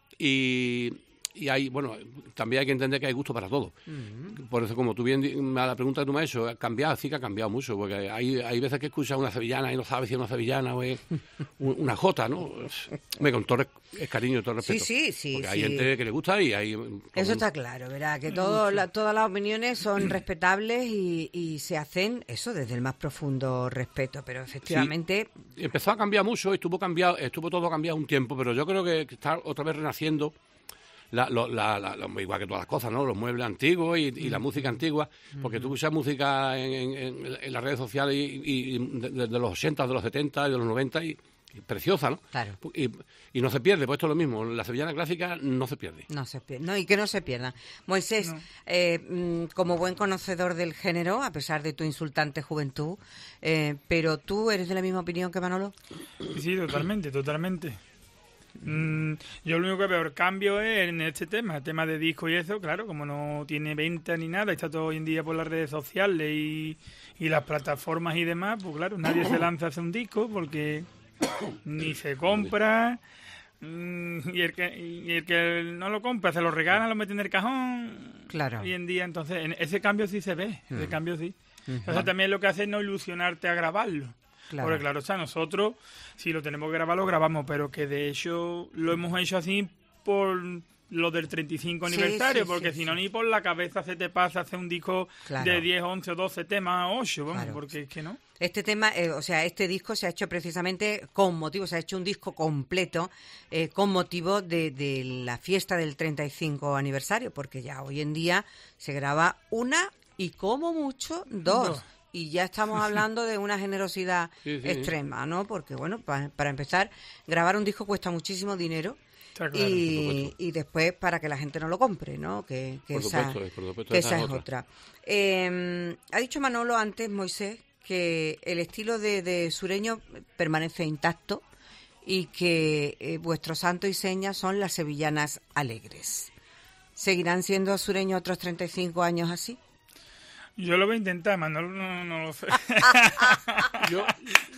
y, y hay, bueno, también hay que entender que hay gusto para todo. Por eso, como tú bien, di- a la pregunta que tú me has hecho, ha cambiado, sí que ha cambiado mucho, porque hay, hay veces que escuchas una sevillana y no sabes si es una sevillana o es un- una jota, ¿no? Me con todo res- es cariño y todo Sí, respeto. sí, sí. Porque hay sí. gente que le gusta y hay... Eso está claro, ¿verdad? Que todo, la- todas las opiniones son respetables y, y se hacen, eso, desde el más profundo respeto. Pero efectivamente, Empezó a cambiar mucho, estuvo cambiado, estuvo todo cambiado un tiempo, pero yo creo que está otra vez renaciendo, la, lo- la, la- lo- igual que todas las cosas, ¿no? Los muebles antiguos y, y la música antigua, porque tú escuchas música en, en- en- en las redes sociales y, y de, de los ochenta, de los setenta y de los noventa y, preciosa, ¿no? Claro. Y, y no se pierde, pues esto es lo mismo, la sevillana clásica no se pierde. No se pierde, no, y que no se pierdan. Moisés, No. eh, mm, como buen conocedor del género, a pesar de tu insultante juventud, eh, pero tú eres de la misma opinión que Manolo. Sí, totalmente, totalmente. Mm, yo lo único que veo el cambio es en este tema, el tema de disco y eso, claro, como no tiene venta ni nada, está todo hoy en día por las redes sociales y, y las plataformas y demás, pues claro, nadie se lanza a hacer un disco porque ni se compra, mm, y, el que, y el que no lo compra se lo regala, lo mete en el cajón. Claro. Hoy en día, entonces, en ese cambio sí se ve, ese Mm. cambio sí. Ujú. O sea, también lo que hace es no ilusionarte a grabarlo. Claro. Porque claro, o sea, nosotros, si lo tenemos que grabar, lo grabamos, pero que de hecho lo hemos hecho así por lo del treinta y cinco Sí, aniversario, sí, porque sí, si no, sí. ni por la cabeza se te pasa hacer un disco Claro. de diez, once o doce temas, ocho, vamos, Claro. porque es que no. Este tema, eh, o sea, este disco se ha hecho precisamente con motivo, se ha hecho un disco completo eh, con motivo de, de la fiesta del treinta y cinco aniversario, porque ya hoy en día se graba una y como mucho dos. Dos. Y ya estamos hablando de una generosidad Sí, sí. extrema, ¿no? Porque, bueno, pa- para empezar, grabar un disco cuesta muchísimo dinero. Está claro. Por Y, supuesto. y después para que la gente no lo compre, ¿no? Que, que Por esa, supuesto, por supuesto, que esa esa es es otra. otra. Eh, ha dicho Manolo antes, Moisés, que el estilo de, de sureño permanece intacto y que eh, vuestro santo y seña son las sevillanas alegres. ¿Seguirán siendo sureños otros treinta y cinco años así? Yo lo voy a intentar, Manolo no, no lo sé. Yo,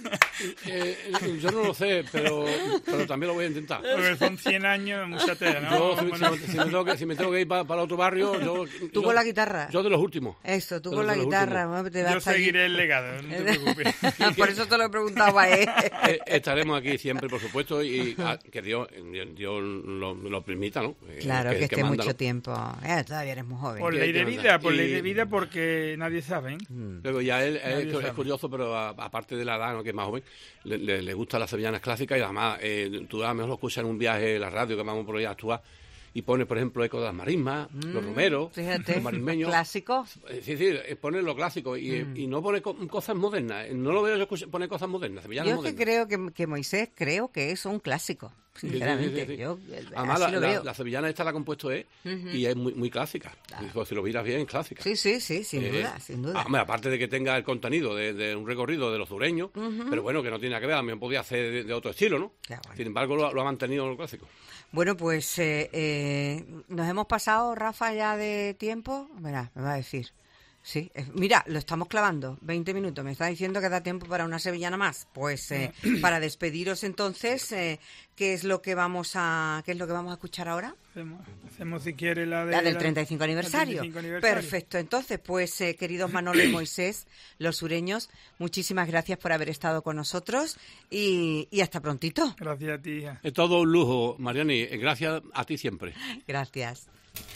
eh, yo no lo sé, pero, pero también lo voy a intentar. Porque son cien años, mucha tela, ¿no? Yo, si, Bueno, si me, si me tengo que, si me tengo que ir para, para otro barrio, yo... ¿Tú yo- con la guitarra? Yo de los últimos. Eso, tú De con los- la de los guitarra. últimos. bueno, te vas yo hasta allí. seguiré el legado, no te preocupes. Por eso te lo he preguntado a él. Eh, estaremos aquí siempre, por supuesto, y ah, que Dios, Dios lo, lo permita, ¿no? Eh, Claro, que, esté manda, mucho ¿no? tiempo. Eh, todavía eres muy joven. Por que- ley que de manda. vida, por ley Y- de vida, porque nadie sabe, ¿eh? Luego ya él, él Nadie es, sabe. es curioso, pero a- aparte de la edad, ¿no? Que es más joven, le, le, le gustan las sevillanas clásicas y además eh, tú a lo mejor lo escuchas en un viaje en la radio que vamos por ahí a actuar y pones, por ejemplo, Eco de las Marismas, Los Romeros, Fíjate, Los Marismeños. clásico. Es decir, es poner lo clásico y, y no pone co- cosas modernas. No lo veo yo escuch- poner cosas modernas, sevillanas Yo es que modernas. creo que, que Moisés creo que es un clásico, Sí, sí, sinceramente. sí, sí, sí. Yo eh, Además, así la, lo la- veo. la sevillana esta la ha compuesto él Ujú. y es muy, muy clásica. Digo, si lo miras bien, es clásica. Sí, sí, sí, sin Eh, duda, sin duda. ah, hombre, aparte de que tenga el contenido de, de un recorrido de los sureños, Ujú. pero bueno, que no tiene nada que ver, también podía hacer de, de otro estilo, ¿no? Ya, bueno. Sin embargo, lo, ha- lo ha mantenido lo clásico. Bueno, pues eh, eh, nos hemos pasado, Rafa, ya de tiempo. Verá, me va a decir. Sí, eh, mira, lo estamos clavando, veinte minutos. Me está diciendo que da tiempo para una sevillana más. Pues eh, para despediros entonces, eh, ¿qué es lo que vamos a qué es lo que vamos a escuchar ahora? Hacemos, hacemos, si quiere la, de, La del treinta y cinco aniversario. treinta y cinco aniversario. Perfecto. Entonces, pues, eh, queridos Manolo y Moisés, los sureños, muchísimas gracias por haber estado con nosotros y, y hasta prontito. Gracias a ti, hija. Es todo un lujo, Mariani. eh, Gracias a ti siempre. Gracias.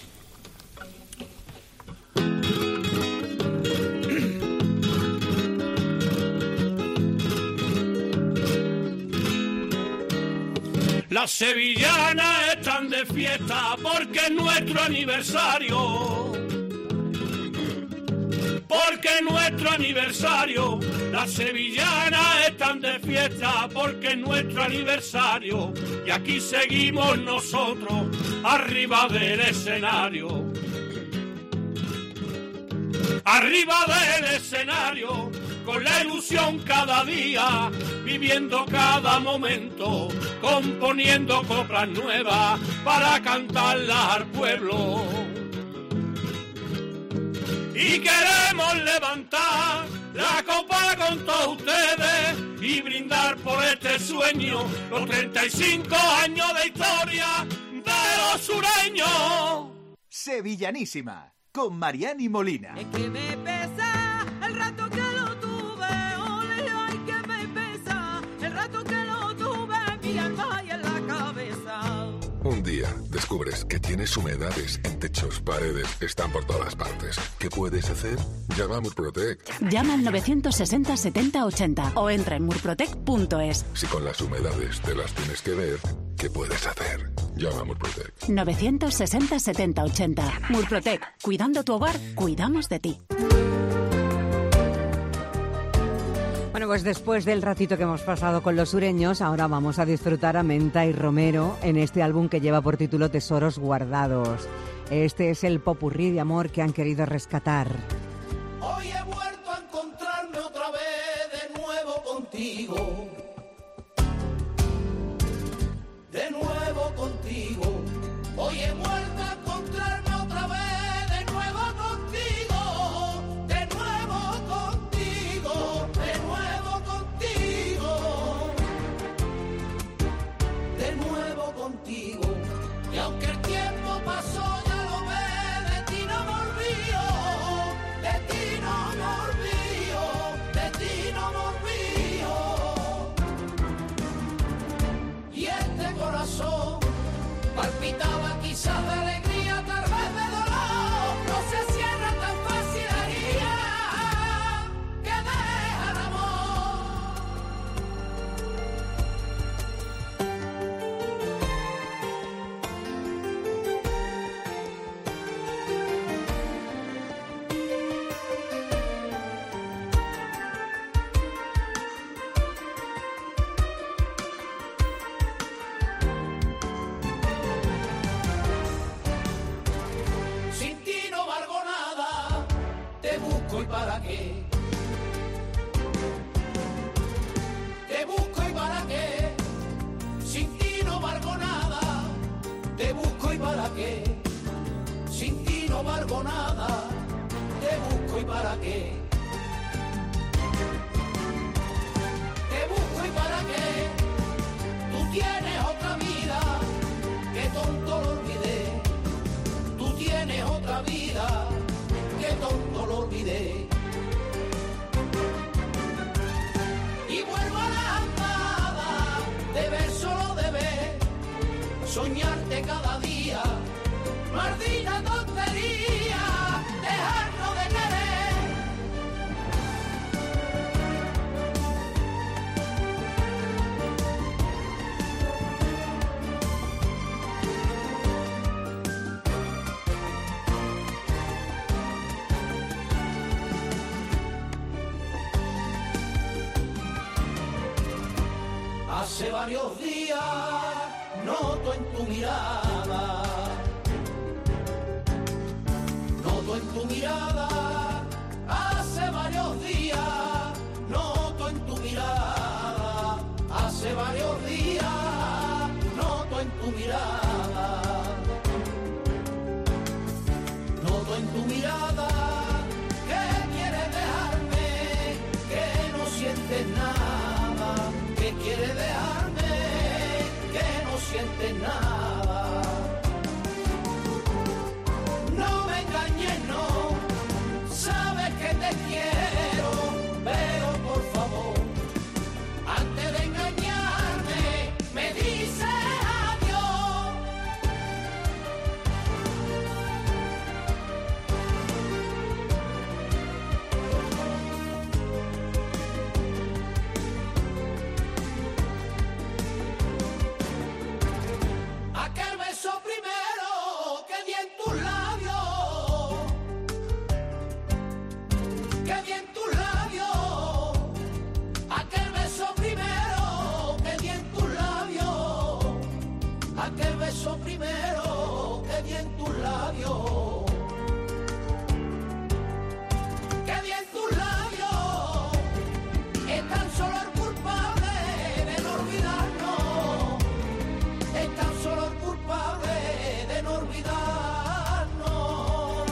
Las sevillanas están de fiesta porque es nuestro aniversario. Porque es nuestro aniversario. Las sevillanas están de fiesta porque es nuestro aniversario. Y aquí seguimos nosotros arriba del escenario. Arriba del escenario, con la ilusión cada día, viviendo cada momento, componiendo coplas nuevas para cantarlas al pueblo. Y queremos levantar la copa con todos ustedes y brindar por este sueño los treinta y cinco años de historia de los sureños. Sevillanísima, con Mariani Molina. Es que me pesa el rato que lo tuve, ole, ay que me pesa el rato que lo tuve, en mi alma y en la cabeza. Un día descubres que tienes humedades en techos, paredes, están por todas partes. ¿Qué puedes hacer? Llama a Murprotec. Llama al novecientos sesenta setenta ochenta o entra en murprotec punto es. Si con las humedades te las tienes que ver, ¿qué puedes hacer? Llama a Murprotec. novecientos sesenta setenta ochenta. Murprotec. Cuidando tu hogar, cuidamos de ti. Bueno, pues después del ratito que hemos pasado con los sureños, ahora vamos a disfrutar a Menta y Romero en este álbum que lleva por título Tesoros Guardados. Este es el popurrí de amor que han querido rescatar. Hoy he vuelto a encontrarme otra vez de nuevo contigo. De nuevo contigo. Hoy he vuelto a encontrarme otra vez de nuevo contigo. De nuevo contigo. De nuevo contigo. De nuevo contigo. Y aunque el tiempo pasó, ya lo ves, de ti no me olvido. De ti no me olvido. De ti no me olvido. Y este corazón palpitaba quizás de alegría, tal vez de dolor. No se cierra tan fácil la herida que deja el amor. Sin ti no valgo nada, te busco y para qué. Te busco y para qué. Sin ti no valgo nada, te busco y para qué. Sin ti no valgo nada, te busco y para qué. Te busco y para qué. Tú tienes otra vida, que tonto lo olvidé. Tú tienes otra vida, que tonto lo olvidé. Y vuelvo a la andada, de ver solo de ver, soñarte cada día, maldita tontería, dejarnos de querer. Hace varios días noto en tu mirada, noto en tu mirada, hace varios días noto en tu mirada, hace varios días noto en tu mirada, noto en tu mirada que quieres dejarme, que no sientes nada, que quieres dejarme, que no sientes nada. No me engañes, no, sabes que te quiero, pero por favor, antes de engañarme, me dices adiós. Aquel beso primero que di en tus labios, que di en tus labios. Aquel beso primero que di en tus labios, aquel beso primero que di en tus labios, que di en tus labios. Es tan solo el culpable de no olvidarnos. Es tan solo el culpable de no olvidarnos.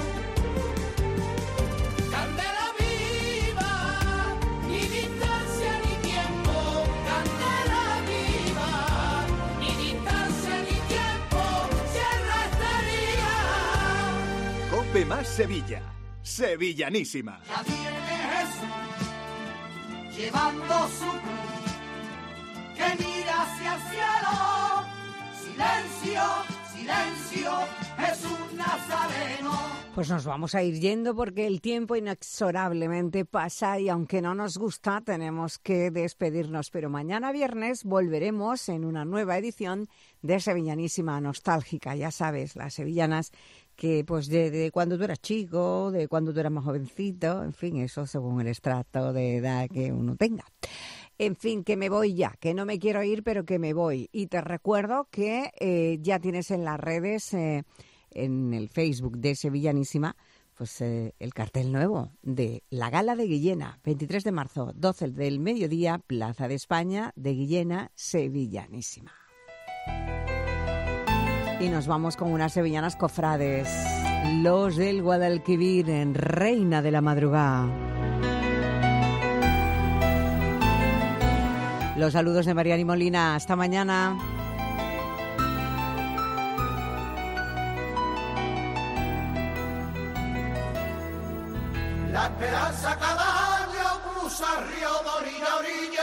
Candela viva, ni distancia ni tiempo. Candela viva, ni distancia ni tiempo. Cierra esta herida. Cope más Sevilla. Sevillanísima. Ya viene Jesús, llevando su cruz, que mira hacia el cielo. Silencio, silencio, Jesús Nazareno. Pues nos vamos a ir yendo porque el tiempo inexorablemente pasa y aunque no nos gusta tenemos que despedirnos. Pero mañana viernes volveremos en una nueva edición de Sevillanísima Nostálgica. Ya sabes, las sevillanas que pues de, de cuando tú eras chico, de cuando tú eras más jovencito, en fin, eso según el estrato de edad que uno tenga. En fin, que me voy ya, que no me quiero ir, pero que me voy. Y te recuerdo que eh, ya tienes en las redes, eh, en el Facebook de Sevillanísima, pues eh, el cartel nuevo de la Gala de Guillena, veintitrés de marzo, doce del mediodía, Plaza de España de Guillena, Sevillanísima. Y nos vamos con unas sevillanas cofrades, los del Guadalquivir, en Reina de la Madrugada. Los saludos de Mariani Molina. Hasta mañana. La esperanza cada año cruza río de orilla a orilla.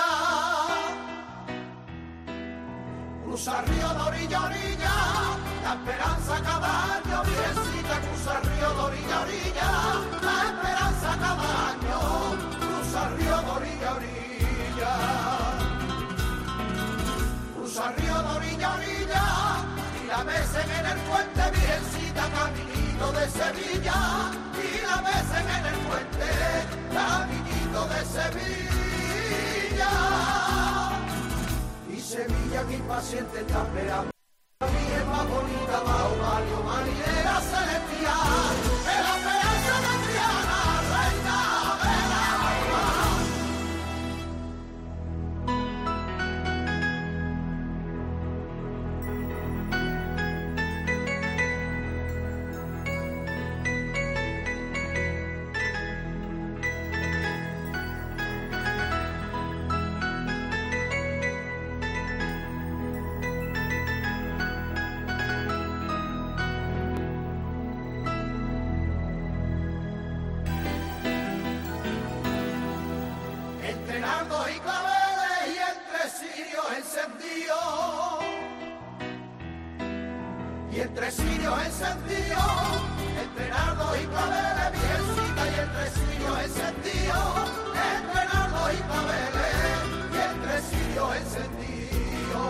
Cruza río de orilla a orilla. La esperanza cada año, virgencita, cruza río de orilla a orilla. La esperanza cada año, cruza río de orilla a orilla. Cruza río de orilla a orilla. Y la besen en el puente, virgencita, caminito de Sevilla. Y la besen en el puente, caminito de Sevilla. Y Sevilla, que impaciente está esperando. Mi es más bonita, Mario, marinera celestial, de la esperanza de Triana, reina de la alma. Y entre cirios encendidos, entre nardos y claveles, virgencita, y entre cirios encendidos, entre nardos y claveles, y entre cirios encendidos,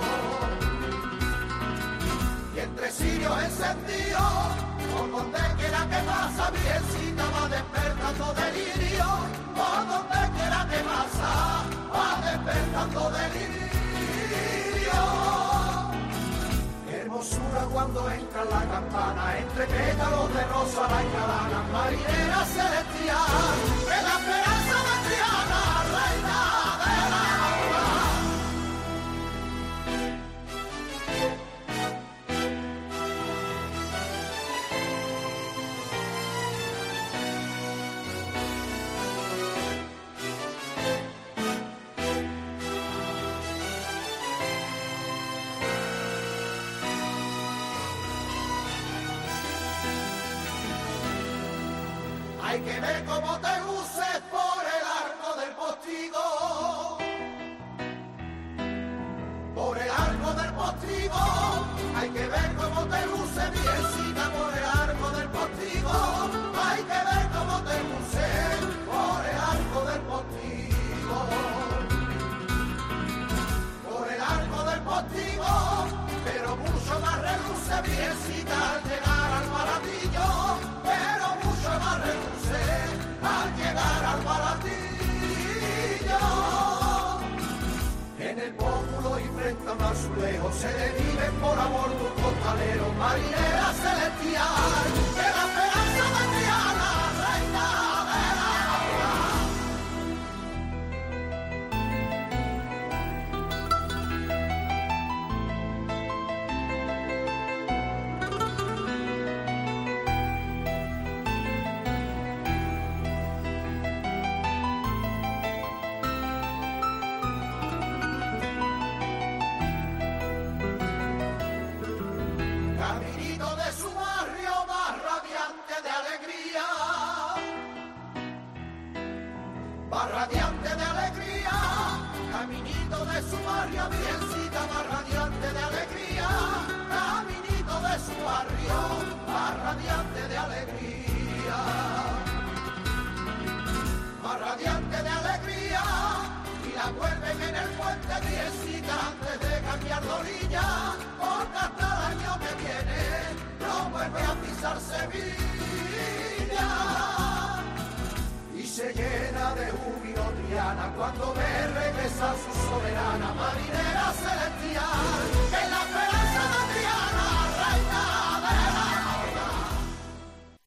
y entre cirios encendidos, por donde quiera que pasa, virgencita, va despertando delirio, por donde quiera que pasa, va despertando delirio. Hermosura cuando entra la campana, entre pétalos de rosa la encalana, marinera celestial, de la esperanza de Triana, reina de la alma. Hay que ver cómo te luces por el arco del postigo, por el arco del postigo. Hay que ver cómo te luces, virgencita, por el arco del postigo. Hay que ver cómo te luces por el arco del postigo, por el arco del postigo. Pero mucho más reluce, virgencita, al llegar al baratillo. Pero mucho más reluce al llegar al baratillo. En el pómulo y frente a un azulejo se desviven por amor tus costaleros, marinera celestial, de la esperanza de Triana, reina de la alma. Caminito de su barrio más radiante de alegría, más radiante de alegría. Caminito de su barrio, virgencita, más radiante de alegría. Caminito de su barrio, más radiante de alegría, más radiante de alegría. Y la vuelven en el puente, virgencita, antes de cambiar de orilla, porque hasta el año que viene no vuelve a pisar marchar Sevilla y se llena de júbilo Triana cuando me regresa.